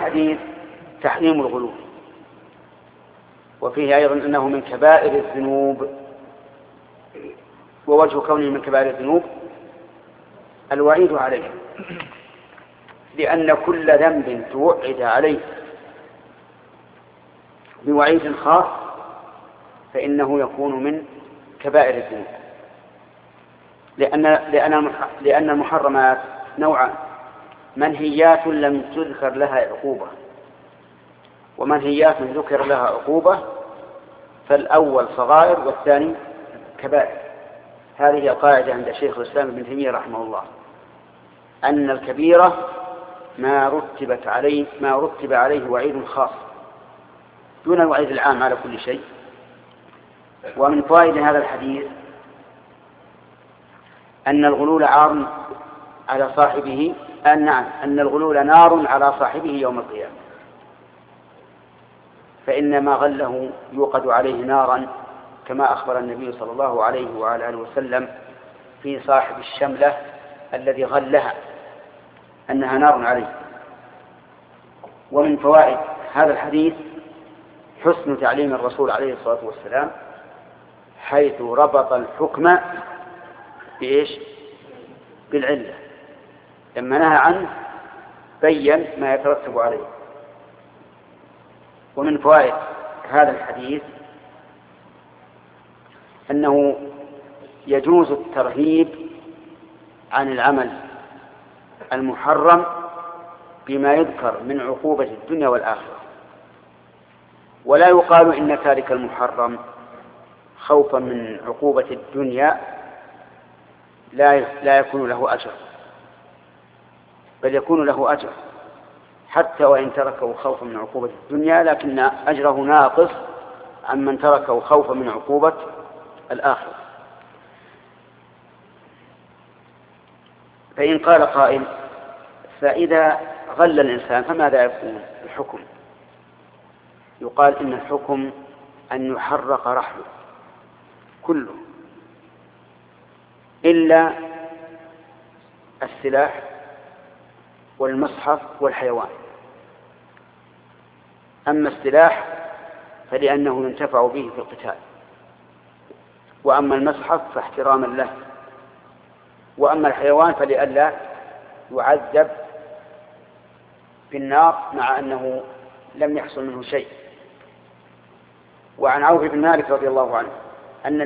الحديث تحريم الغلو، وفيه أيضا أنه من كبائر الذنوب. ووجه كونه من كبائر الذنوب الوعيد عليه، لأن كل ذنب توعد عليه بوعيد خاص فإنه يكون من كبائر الذنوب، لأن المحرمات نوعان: منهيات لم تذكر لها عقوبة، ومنهيات ذكر لها عقوبة، فالأول صغائر والثاني كبائر. هذه القاعدة عند شيخ الإسلام ابن تيمية رحمه الله، أن الكبيرة ما رتب عليه وعيد خاص دون الوعيد العام على كل شيء. ومن فوائد هذا الحديث أن الغلول عار على صاحبه، أن الغلول نار على صاحبه يوم القيامة، فإن ما غله يوقد عليه نارا، كما أخبر النبي صلى الله عليه وعلى آله وسلم في صاحب الشملة الذي غلها أنها نار عليه. ومن فوائد هذا الحديث حسن تعليم الرسول عليه الصلاة والسلام، حيث ربط الحكم بإيش؟ بالعلة، لما نهى عنه بين ما يترتب عليه. ومن فوائد هذا الحديث أنه يجوز الترهيب عن العمل المحرم بما يذكر من عقوبة الدنيا والآخرة، ولا يقال إن تارك المحرم خوفا من عقوبة الدنيا لا يكون له أجر، بل يكون له أجر حتى وإن تركه خوفا من عقوبة الدنيا، لكن أجره ناقص عن من تركه خوفا من عقوبة الآخرة. فإن قال قائل: فإذا غل الإنسان فماذا يكون الحكم؟ يقال إن الحكم أن يحرق رحله كله إلا السلاح والمصحف والحيوان. أما السلاح فلأنه ينتفع به في القتال، وأما المصحف فاحتراما له، وأما الحيوان فلئلا يعذب في النار مع أنه لم يحصل منه شيء. وعن عوف بن مالك رضي الله عنه